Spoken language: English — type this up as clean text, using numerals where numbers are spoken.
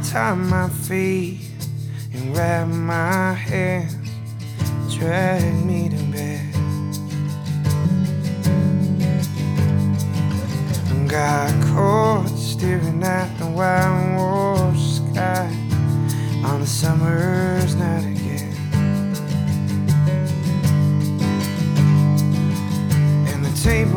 tie my feet and wrap my hands, drag me to bed. Got caught staring at the wild wolf sky on a summer's night again. And the table